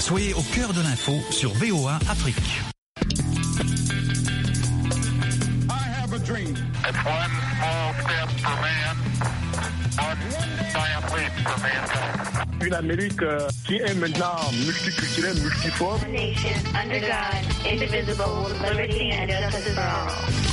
Soyez au cœur de l'info sur VOA Afrique. I have a dream. It's one small step for man, one giant leap for mankind. Une Amérique qui est maintenant multiculturelle, multiforme. Nation under God, indivisible, with liberty and justice for all.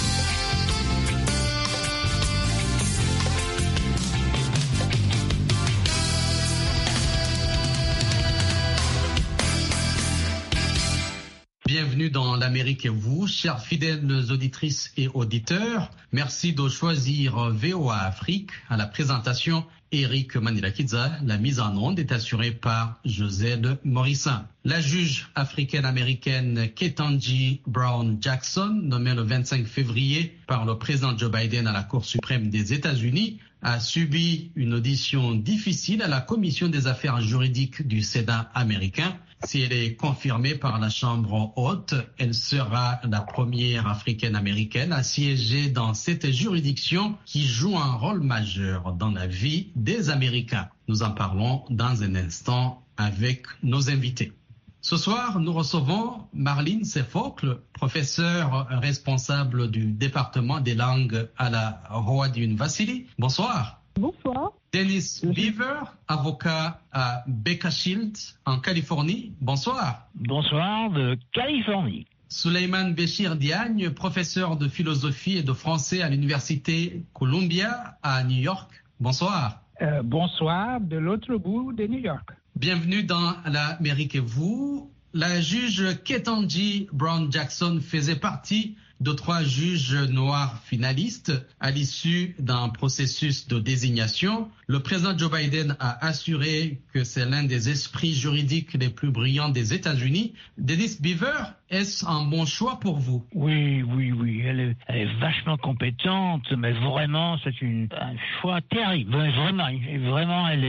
Bienvenue dans l'Amérique et vous, chers fidèles auditrices et auditeurs. Merci de choisir VOA Afrique. À la présentation, Eric Manilakidza. La mise en onde est assurée par Joselle Morissin. La juge africaine-américaine Ketanji Brown Jackson, nommée le 25 février par le président Joe Biden à la Cour suprême des États-Unis, a subi une audition difficile à la Commission des affaires juridiques du Sénat américain. Si elle est confirmée par la Chambre haute, elle sera la première africaine-américaine à siéger dans cette juridiction qui joue un rôle majeur dans la vie des Américains. Nous en parlons dans un instant avec nos invités. Ce soir, nous recevons Marlene Sefokle, professeure responsable du département des langues à la Howard University. Bonsoir. Bonsoir. Dennis Beaver, avocat à Bakersfield en Californie. Bonsoir. Bonsoir de Californie. Souleymane Béchir Diagne, professeur de philosophie et de français à l'université Columbia à New York. Bonsoir. Bonsoir de l'autre bout de New York. Bienvenue dans l'Amérique et vous. La juge Ketanji Brown Jackson faisait partie de 3 juges noirs finalistes à l'issue d'un processus de désignation. Le président Joe Biden a assuré que c'est l'un des esprits juridiques les plus brillants des États-Unis. Dennis Beaver, est-ce un bon choix pour vous? Oui. Elle est vachement compétente, mais vraiment, c'est un choix terrible. Vraiment, elle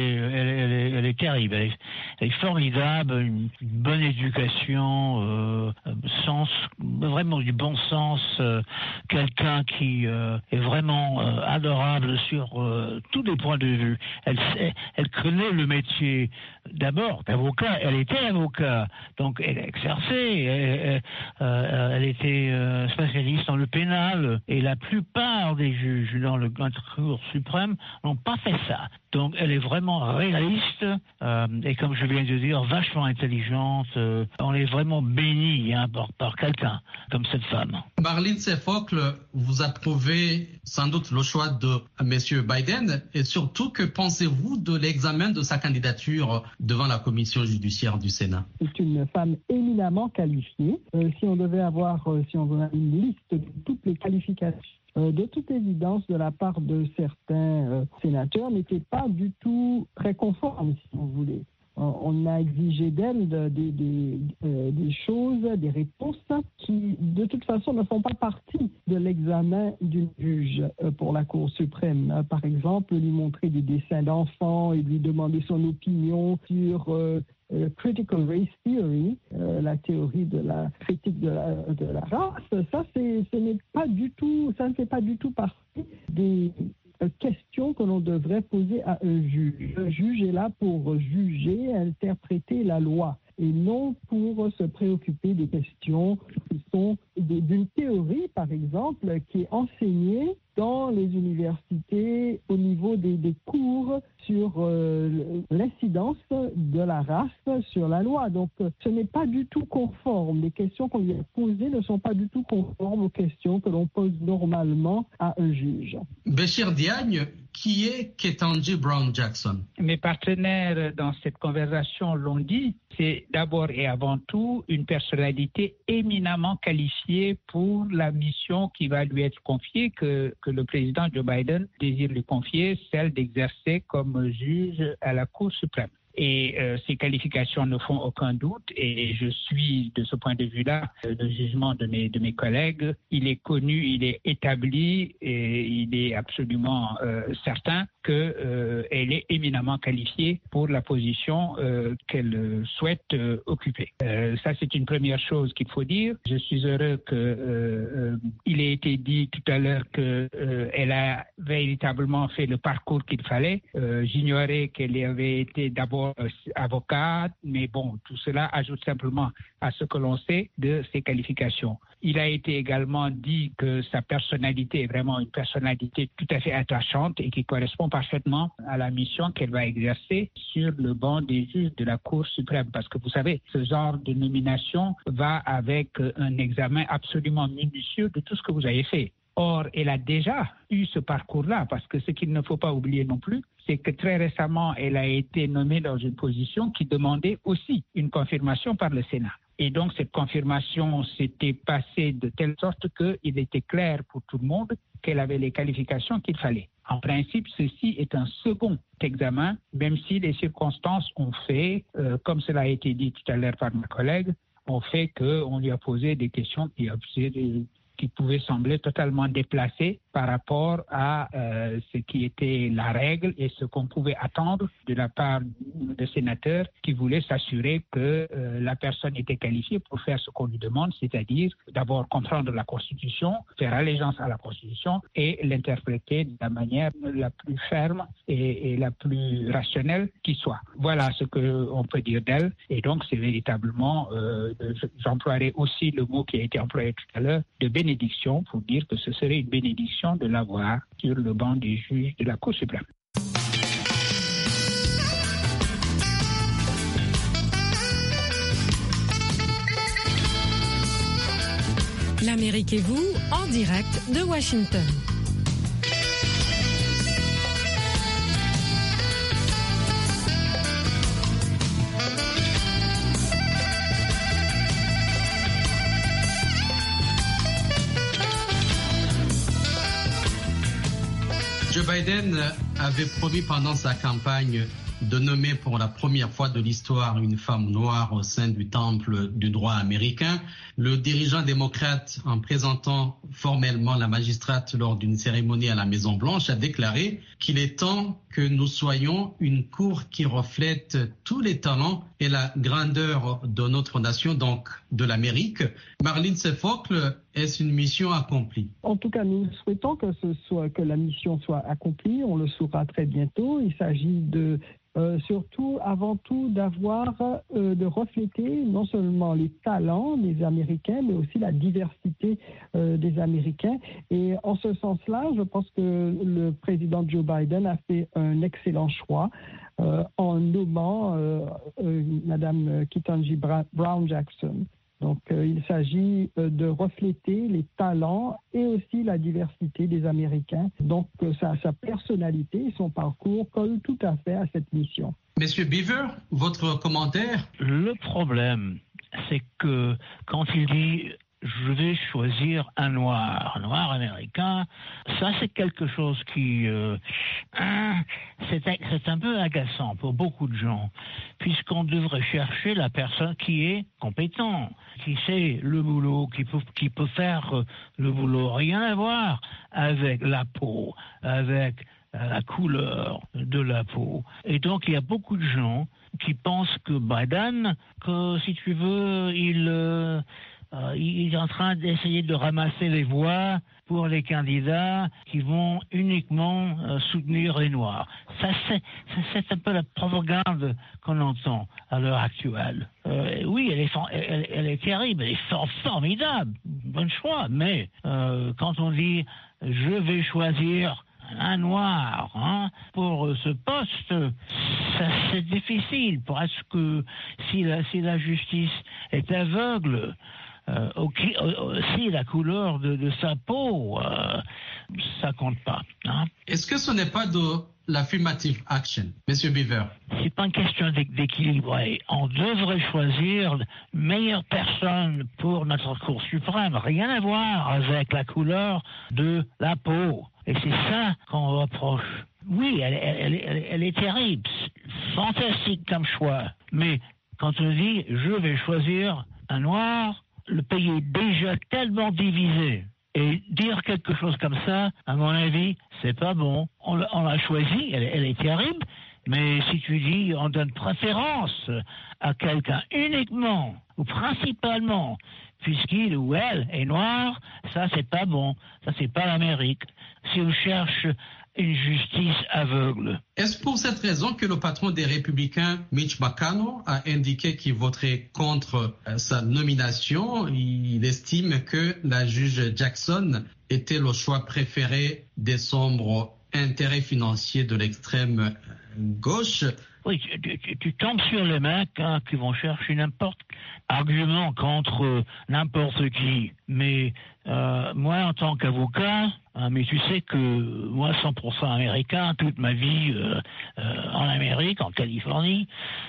est terrible. Elle est formidable, une bonne éducation, vraiment du bon sens. Quelqu'un qui est vraiment adorable sur tous les points de vue. Elle connaît le métier d'abord d'avocat. Elle était avocat, donc elle a exercé. Elle était spécialiste dans le pénal. Et la plupart des juges dans la Cour suprême n'ont pas fait ça. Donc elle est vraiment réaliste et comme je viens de dire, vachement intelligente. On est vraiment béni par quelqu'un comme cette femme. Marlene Sefokle, vous approuvez sans doute le choix de M. Biden et surtout, que pensez-vous de l'examen de sa candidature devant la commission judiciaire du Sénat? C'est une femme éminemment qualifiée. Si on avait une liste de toutes les qualifications, de toute évidence, de la part de certains sénateurs, n'était pas du tout très conforme, si vous voulez. On a exigé d'elle des choses, des réponses qui, de toute façon, ne font pas partie de l'examen d'une juge pour la Cour suprême. Par exemple, lui montrer des dessins d'enfants et lui demander son opinion sur Critical Race Theory, la théorie de la critique de la race. Ça ne fait pas du tout partie des question que l'on devrait poser à un juge. Le juge est là pour juger, interpréter la loi et non pour se préoccuper des questions qui sont d'une théorie, par exemple, qui est enseignée dans les universités au niveau des cours sur l'incidence de la race sur la loi. Donc, ce n'est pas du tout conforme. Les questions qu'on lui a posées ne sont pas du tout conformes aux questions que l'on pose normalement à un juge. Béchir Diagne, qui est Ketanji Brown Jackson? Mes partenaires dans cette conversation l'ont dit, c'est d'abord et avant tout une personnalité éminemment qualifiée pour la mission qui va lui être confiée, que le président Joe Biden désire lui confier, celle d'exercer comme juge à la Cour suprême. Et ces qualifications ne font aucun doute, et je suis de ce point de vue-là le jugement de mes collègues. Il est connu, il est établi, et il est absolument certain qu'elle est éminemment qualifiée pour la position qu'elle souhaite occuper. Ça, c'est une première chose qu'il faut dire. Je suis heureux qu'il ait été dit tout à l'heure qu'elle a véritablement fait le parcours qu'il fallait. J'ignorais qu'elle avait été d'abord d'abord avocat, mais bon, tout cela ajoute simplement à ce que l'on sait de ses qualifications. Il a été également dit que sa personnalité est vraiment une personnalité tout à fait attachante et qui correspond parfaitement à la mission qu'elle va exercer sur le banc des juges de la Cour suprême. Parce que vous savez, ce genre de nomination va avec un examen absolument minutieux de tout ce que vous avez fait. Or, elle a déjà eu ce parcours-là, parce que ce qu'il ne faut pas oublier non plus, c'est que très récemment, elle a été nommée dans une position qui demandait aussi une confirmation par le Sénat. Et donc, cette confirmation s'était passée de telle sorte qu'il était clair pour tout le monde qu'elle avait les qualifications qu'il fallait. En principe, ceci est un second examen, même si les circonstances ont fait, comme cela a été dit tout à l'heure par ma collègue, ont fait qu'on lui a posé des questions qui pouvaient sembler totalement déplacées par rapport à ce qui était la règle et ce qu'on pouvait attendre de la part de sénateurs qui voulaient s'assurer que la personne était qualifiée pour faire ce qu'on lui demande, c'est-à-dire d'abord comprendre la Constitution, faire allégeance à la Constitution et l'interpréter de la manière la plus ferme et la plus rationnelle qui soit. Voilà ce qu'on peut dire d'elle. Et donc, c'est véritablement, j'emploierai aussi le mot qui a été employé tout à l'heure, de bénédiction, pour dire que ce serait une bénédiction de l'avoir sur le banc des juges de la Cour suprême. L'Amérique et vous, en direct de Washington. Joe Biden avait promis pendant sa campagne de nommer pour la première fois de l'histoire une femme noire au sein du temple du droit américain. Le dirigeant démocrate, en présentant formellement la magistrate lors d'une cérémonie à la Maison-Blanche, a déclaré qu'il est temps que nous soyons une cour qui reflète tous les talents et la grandeur de notre nation, donc de l'Amérique. Marlene Sefocle, est-ce une mission accomplie? En tout cas, nous souhaitons que la mission soit accomplie. On le saura très bientôt. Il s'agit de surtout, avant tout, de refléter non seulement les talents des Américains, mais aussi la diversité des Américains. Et en ce sens-là, je pense que le président Joe Biden a fait un excellent choix en nommant Madame Ketanji Brown Jackson. Donc, il s'agit de refléter les talents et aussi la diversité des Américains. Donc, sa personnalité et son parcours collent tout à fait à cette mission. Monsieur Beaver, votre commentaire? Le problème, c'est que quand il dit je vais choisir un noir américain, ça c'est quelque chose qui c'est un peu agaçant pour beaucoup de gens, puisqu'on devrait chercher la personne qui est compétent, qui sait le boulot, qui peut faire le boulot. Rien à voir avec la peau, avec la couleur de la peau. Et donc il y a beaucoup de gens qui pensent que Biden, que si tu veux, il est en train d'essayer de ramasser les voix pour les candidats qui vont uniquement soutenir les Noirs. Ça, c'est un peu la propagande qu'on entend à l'heure actuelle. Oui, elle est terrible, elle est formidable, bon choix, mais quand on dit « je vais choisir un noir pour ce poste », c'est difficile, parce que si la justice est aveugle, si la couleur de sa peau, ça compte pas. Est-ce que ce n'est pas de l'affirmative action, Monsieur Beaver? C'est pas une question d'équilibre. On devrait choisir la meilleure personne pour notre Cour suprême. Rien à voir avec la couleur de la peau. Et c'est ça qu'on reproche. Oui, elle est terrible, fantastique comme choix. Mais quand on dit « je vais choisir un noir », le pays est déjà tellement divisé. Et dire quelque chose comme ça, à mon avis, c'est pas bon. On l'a choisi, elle est terrible, mais si tu dis on donne préférence à quelqu'un uniquement ou principalement, puisqu'il ou elle est noir, ça c'est pas bon. Ça c'est pas l'Amérique. Si on cherche une justice aveugle. Est-ce pour cette raison que le patron des Républicains, Mitch McConnell, a indiqué qu'il voterait contre sa nomination? Il estime que la juge Jackson était le choix préféré des sombres intérêts financiers de l'extrême gauche. Oui, tu tombes sur les mecs qui vont chercher n'importe argument contre n'importe qui. Mais moi, en tant qu'avocat, mais tu sais que moi, 100% américain, toute ma vie en Amérique, en Californie,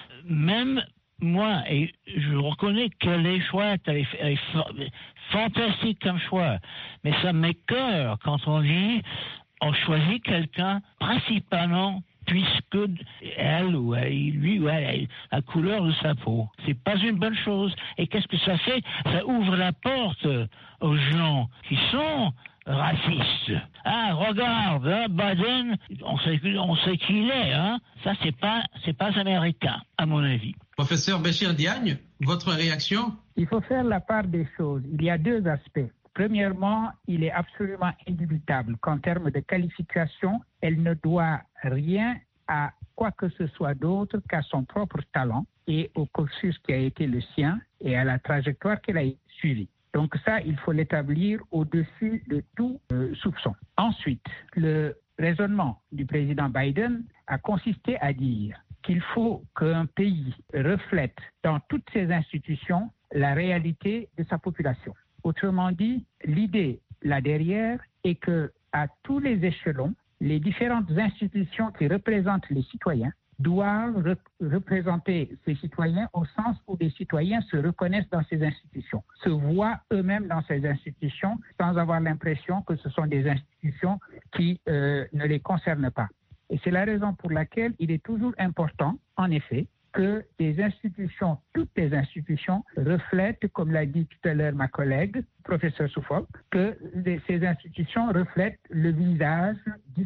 même moi, et je reconnais qu'elle est chouette, elle est fantastique comme choix. Mais ça m'écoeure quand on dit on choisit quelqu'un principalement puisque elle ou lui ou elle a la couleur de sa peau. C'est pas une bonne chose. Et qu'est-ce que ça fait? Ça ouvre la porte aux gens qui sont racistes. Ah, regarde, Biden, on sait qui il est, hein. Ça, c'est pas américain, à mon avis. Professeur Béchir Diagne, votre réaction? Il faut faire la part des choses. Il y a deux aspects. Premièrement, il est absolument indubitable qu'en termes de qualification, elle ne doit rien à quoi que ce soit d'autre qu'à son propre talent et au cursus qui a été le sien et à la trajectoire qu'elle a suivie. Donc ça, il faut l'établir au-dessus de tout soupçon. Ensuite, le raisonnement du président Biden a consisté à dire qu'il faut qu'un pays reflète dans toutes ses institutions la réalité de sa population. Autrement dit, l'idée là derrière est que à tous les échelons, les différentes institutions qui représentent les citoyens doivent représenter ces citoyens au sens où les citoyens se reconnaissent dans ces institutions, se voient eux-mêmes dans ces institutions sans avoir l'impression que ce sont des institutions qui ne les concernent pas. Et c'est la raison pour laquelle il est toujours important, en effet, que les institutions, toutes les institutions, reflètent, comme l'a dit tout à l'heure ma collègue, professeur Souffok, que ces institutions reflètent le visage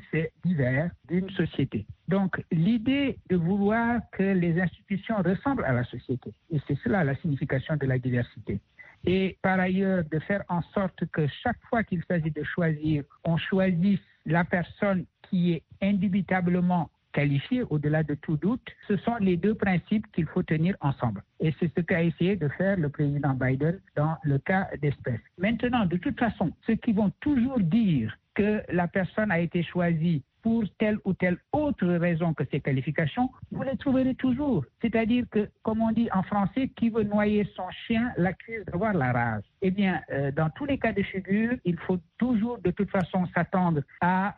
divers d'une société. Donc, l'idée de vouloir que les institutions ressemblent à la société, et c'est cela la signification de la diversité. Et par ailleurs, de faire en sorte que chaque fois qu'il s'agit de choisir, on choisisse la personne qui est indubitablement qualifié au-delà de tout doute, ce sont les deux principes qu'il faut tenir ensemble. Et c'est ce qu'a essayé de faire le président Biden dans le cas d'espèce. Maintenant, de toute façon, ceux qui vont toujours dire que la personne a été choisie pour telle ou telle autre raison que ses qualifications, vous les trouverez toujours. C'est-à-dire que, comme on dit en français, qui veut noyer son chien l'accuse d'avoir la rage. Eh bien, dans tous les cas de figure, il faut toujours de toute façon s'attendre à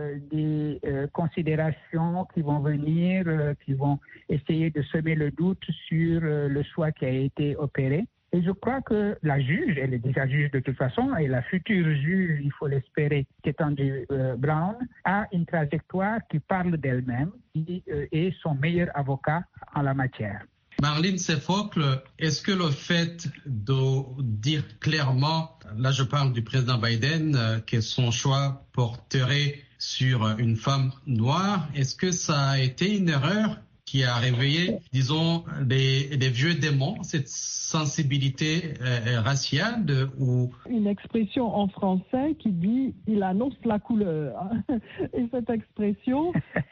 des considérations qui vont venir, qui vont essayer de semer le doute sur le choix qui a été opéré. Et je crois que la juge, elle est déjà juge de toute façon, et la future juge, il faut l'espérer, Ketanji Brown, a une trajectoire qui parle d'elle-même et est son meilleur avocat en la matière. Marlene Seffocle, est-ce que le fait de dire clairement, là je parle du président Biden, que son choix porterait sur une femme noire, est-ce que ça a été une erreur qui a réveillé, disons, des vieux démons, cette sensibilité raciale ou... Une expression en français qui dit « il annonce la couleur ». Et cette expression,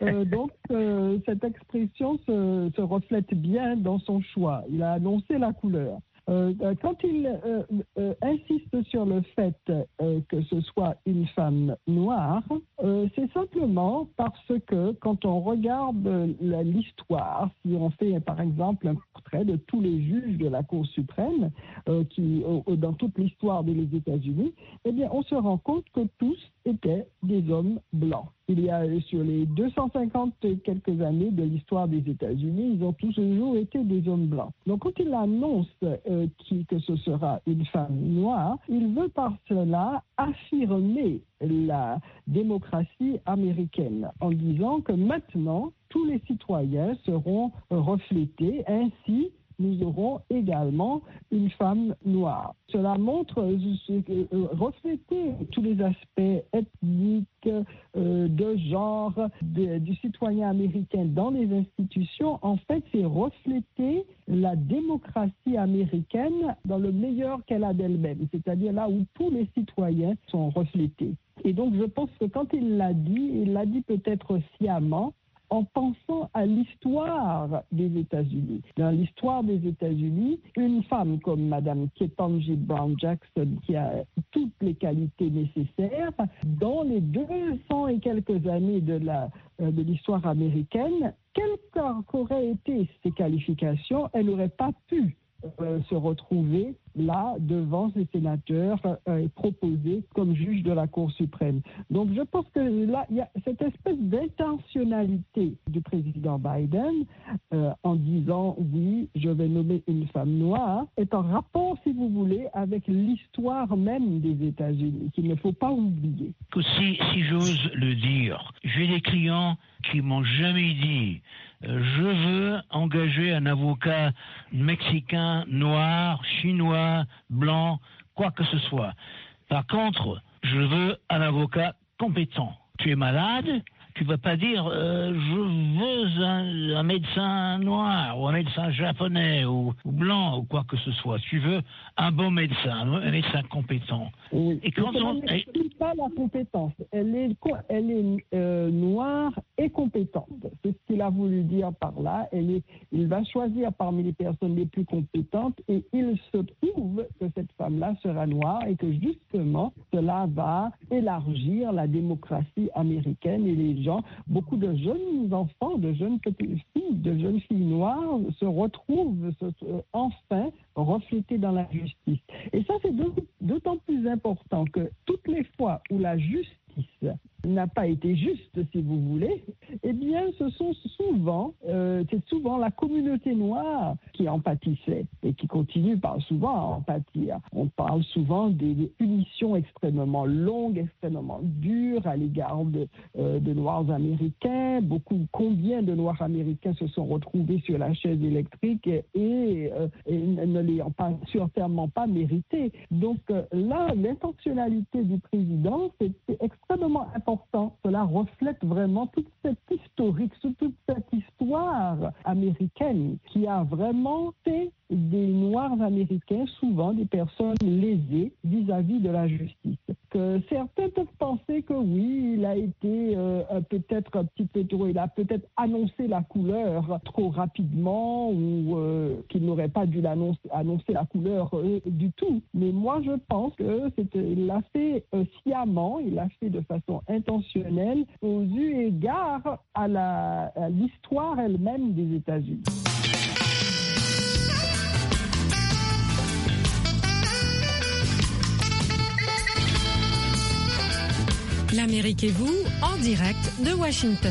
cette expression se reflète bien dans son choix. Il a annoncé la couleur. Quand il insiste sur le fait que ce soit une femme noire, c'est simplement parce que quand on regarde l'histoire, si on fait par exemple un portrait de tous les juges de la Cour suprême dans toute l'histoire des États-Unis, eh bien on se rend compte que tous étaient des hommes blancs. Il y a sur les 250 et quelques années de l'histoire des États-Unis, ils ont tous toujours été des hommes blancs. Donc quand il annonce que ce sera une femme noire, il veut par cela affirmer la démocratie américaine en disant que maintenant tous les citoyens seront reflétés ainsi. Nous aurons également une femme noire. Cela montre refléter tous les aspects ethniques, de genre du citoyen américain dans les institutions. En fait, c'est refléter la démocratie américaine dans le meilleur qu'elle a d'elle-même, c'est-à-dire là où tous les citoyens sont reflétés. Et donc, je pense que quand il l'a dit peut-être sciemment, en pensant à l'histoire des États-Unis. Dans l'histoire des États-Unis, une femme comme Mme Ketanji Brown Jackson, qui a toutes les qualités nécessaires, dans les 200 et quelques années de l'histoire américaine, quelles qu'auraient été ses qualifications, elle n'aurait pas pu se retrouver là devant ces sénateurs proposés comme juge de la Cour suprême. Donc je pense que là, il y a cette espèce d'intentionnalité du président Biden en disant oui, je vais nommer une femme noire, est en rapport, si vous voulez, avec l'histoire même des États-Unis, qu'il ne faut pas oublier. Si j'ose le dire, j'ai des clients qui m'ont jamais dit je veux engager un avocat mexicain, noir, chinois, blanc, quoi que ce soit. Par contre, je veux un avocat compétent. Tu es malade, tu ne vas pas dire je veux un médecin noir ou un médecin japonais ou blanc ou quoi que ce soit. Tu veux un bon médecin, un médecin compétent. Oui. Et quand on n'explique pas la compétence, elle est noire et compétente. C'est ce qu'il a voulu dire par là. Il va choisir parmi les personnes les plus compétentes et il se trouve que cette femme-là sera noire et que justement cela va élargir la démocratie américaine et les gens, beaucoup de jeunes enfants, de jeunes filles noires se retrouvent enfin reflétées dans la justice. Et ça, c'est d'autant plus important que toutes les fois où la justice n'a pas été juste, si vous voulez, eh bien, c'est souvent la communauté noire qui en pâtissait et qui continue souvent à en pâtir. On parle souvent des punitions extrêmement longues, extrêmement dures à l'égard de Noirs américains. Combien de Noirs américains se sont retrouvés sur la chaise électrique et ne l'ayant certainement pas mérité. Donc là, l'intentionnalité du président, c'est extrêmement important. Cela reflète vraiment toute cette histoire américaine qui a vraiment fait des Noirs américains souvent des personnes lésées vis-à-vis de la justice. Que certains peuvent penser que oui, il a été peut-être un petit peu trop, il a peut-être annoncé la couleur trop rapidement ou qu'il n'aurait pas dû annoncer la couleur du tout. Mais moi, je pense qu'il l'a fait sciemment, il l'a fait de façon intentionnelle aux eu égard à l'histoire elle-même des États-Unis. L'Amérique et vous, en direct de Washington.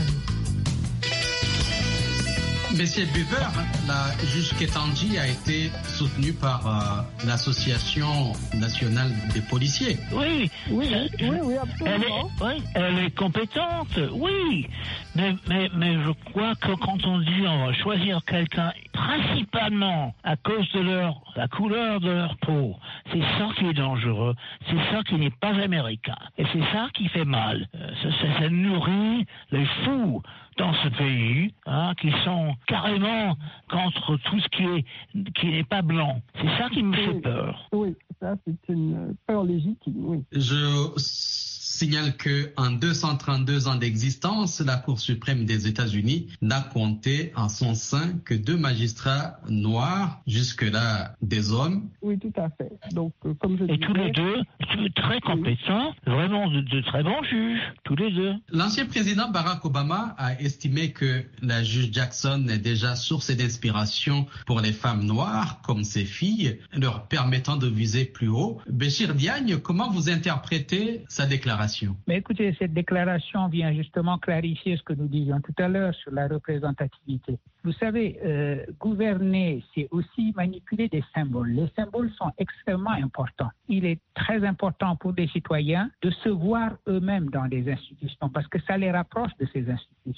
Monsieur Buber, la juge Ketanji a été soutenue par l'Association nationale des policiers. Oui, absolument. Elle est compétente, oui. Mais je crois que quand on dit on va choisir quelqu'un principalement à cause de la couleur de leur peau, c'est ça qui est dangereux, c'est ça qui n'est pas américain. Et c'est ça qui fait mal. Ça nourrit les fous dans ce pays, qui sont carrément contre tout ce qui n'est pas blanc. C'est ça qui me fait peur. Oui, ça c'est une peur légitime, oui. Je signale qu'en 232 ans d'existence, la Cour suprême des États-Unis n'a compté en son sein que 2 magistrats noirs, jusque-là des hommes. Oui, tout à fait. Donc, comme je disais... Et tous les deux, très compétents, vraiment de très bons juges, tous les deux. L'ancien président Barack Obama a estimé que la juge Jackson est déjà source d'inspiration pour les femmes noires, comme ses filles, leur permettant de viser plus haut. Béchir Diagne, comment vous interprétez sa déclaration? Mais écoutez, cette déclaration vient justement clarifier ce que nous disions tout à l'heure sur la représentativité. Vous savez, gouverner, c'est aussi manipuler des symboles. Les symboles sont extrêmement importants. Il est très important pour des citoyens de se voir eux-mêmes dans des institutions parce que ça les rapproche de ces institutions.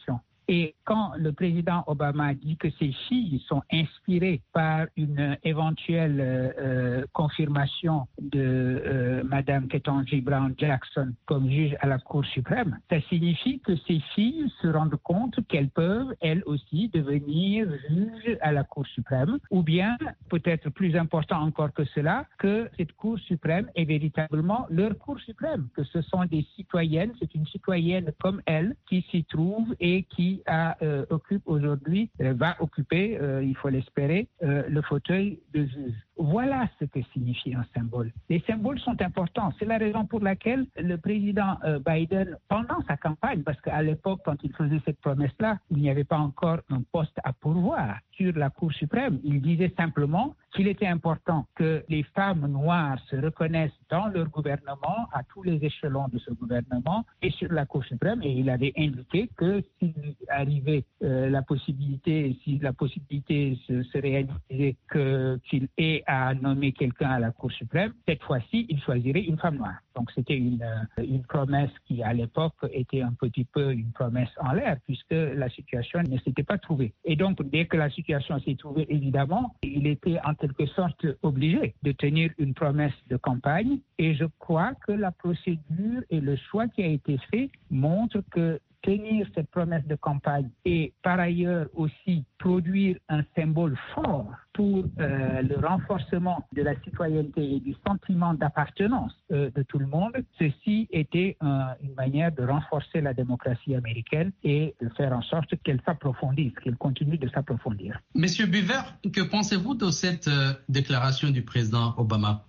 Et quand le président Obama dit que ses filles sont inspirées par une éventuelle confirmation de Madame Ketanji Brown Jackson comme juge à la Cour suprême, ça signifie que ces filles se rendent compte qu'elles peuvent, elles aussi, devenir juges à la Cour suprême, ou bien, peut-être plus important encore que cela, que cette Cour suprême est véritablement leur Cour suprême, que ce sont des citoyennes, c'est une citoyenne comme elles qui s'y trouve et qui occupe aujourd'hui, va occuper, il faut l'espérer, le fauteuil de juge. Voilà ce que signifie un symbole. Les symboles sont importants. C'est la raison pour laquelle le président Biden, pendant sa campagne, parce qu'à l'époque, quand il faisait cette promesse-là, il n'y avait pas encore un poste à pourvoir sur la Cour suprême. Il disait simplement qu'il était important que les femmes noires se reconnaissent dans leur gouvernement, à tous les échelons de ce gouvernement et sur la Cour suprême. Et il avait indiqué que s'il arrivait si la possibilité se réalisait qu'il ait à nommer quelqu'un à la Cour suprême, cette fois-ci, il choisirait une femme noire. Donc c'était une promesse qui, à l'époque, était un petit peu une promesse en l'air, puisque la situation ne s'était pas trouvée. Et donc, dès que la situation s'est trouvée, évidemment, il était en quelque sorte obligé de tenir une promesse de campagne. Et je crois que la procédure et le choix qui a été fait montrent que tenir cette promesse de campagne et par ailleurs aussi produire un symbole fort pour le renforcement de la citoyenneté et du sentiment d'appartenance de tout le monde, ceci était une manière de renforcer la démocratie américaine et de faire en sorte qu'elle s'approfondisse, qu'elle continue de s'approfondir. Monsieur Buver, que pensez-vous de cette déclaration du président Obama?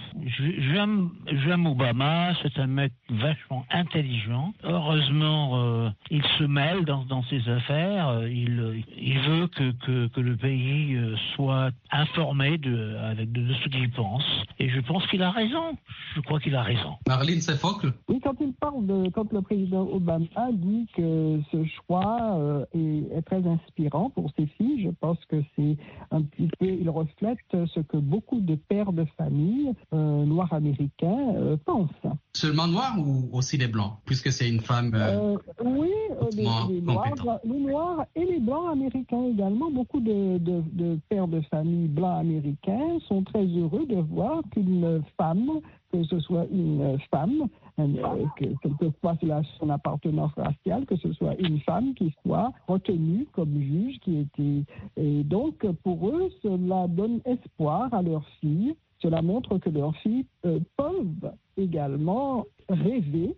J'aime Obama, c'est un mec vachement intelligent. Heureusement, il se mêle dans ses affaires. Il veut que le pays soit informé de ce qu'il pense. Et je pense qu'il a raison. Je crois qu'il a raison. Marlene Sefocle? Oui, quand le président Obama dit que ce choix est très inspirant pour ses filles, je pense que c'est un petit peu, il reflète ce que beaucoup de pères de famille noirs américains pensent. Seulement noirs ou aussi les blancs, puisque c'est une femme oui, les noirs et les blancs américains également. Beaucoup de pères de famille blancs américains sont très heureux de voir qu'une femme, que ce soit une femme, quelquefois c'est son appartenance raciale, que ce soit une femme qui soit retenue comme juge, et donc pour eux, cela donne espoir à leurs filles. Cela montre que leurs filles peuvent également rêver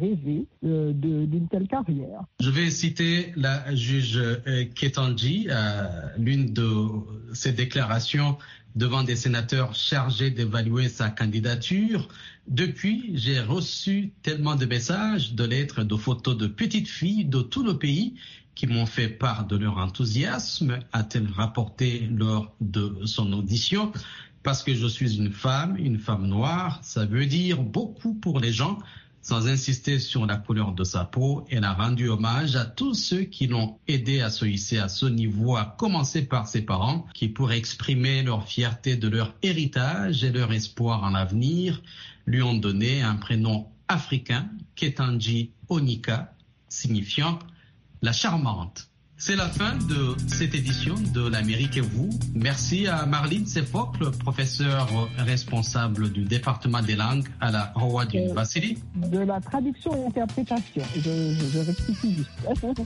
d'une telle carrière. Je vais citer la juge Ketanji, l'une de ses déclarations devant des sénateurs chargés d'évaluer sa candidature. Depuis, j'ai reçu tellement de messages, de lettres, de photos de petites filles de tout le pays qui m'ont fait part de leur enthousiasme, a-t-elle rapporté lors de son audition. Parce que je suis une femme noire, ça veut dire beaucoup pour les gens. Sans insister sur la couleur de sa peau, elle a rendu hommage à tous ceux qui l'ont aidé à se hisser à ce niveau, à commencer par ses parents, qui pour exprimer leur fierté de leur héritage et leur espoir en l'avenir, lui ont donné un prénom africain, Ketanji Onika, signifiant la charmante. C'est la fin de cette édition de l'Amérique et vous. Merci à Marlene Sefocle, professeure responsable du département des langues à la Howard University. De la traduction et interprétation. Je rectifie juste.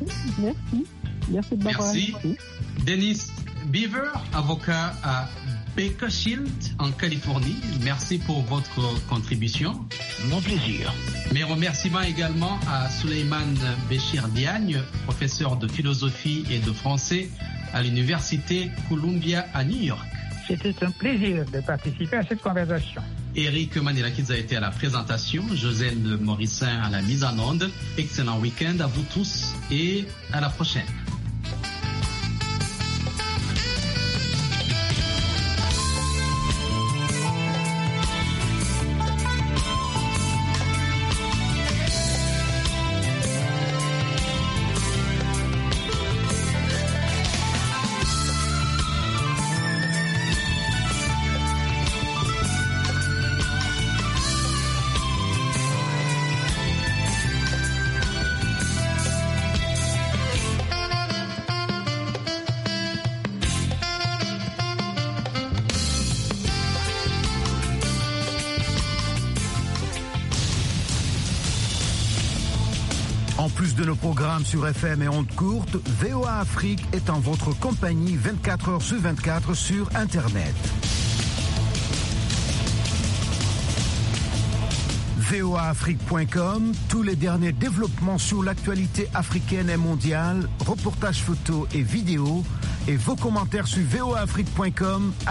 Merci de m'avoir invité. Dennis Beaver, avocat à Bakersfield en Californie. Merci pour votre contribution. Mon plaisir. Mes remerciements également à Souleymane Béchir Diagne, professeur de philosophie et de français à l'université Columbia à New York. C'était un plaisir de participer à cette conversation. Eric Manilakidze a été à la présentation, Josène Morissin à la mise en onde. Excellent week-end à vous tous et à la prochaine. En plus de nos programmes sur FM et ondes courtes, VOA Afrique est en votre compagnie 24 heures sur 24 sur Internet. voaafrique.com, tous les derniers développements sur l'actualité africaine et mondiale, reportages photos et vidéos, et vos commentaires sur voaafrique.com.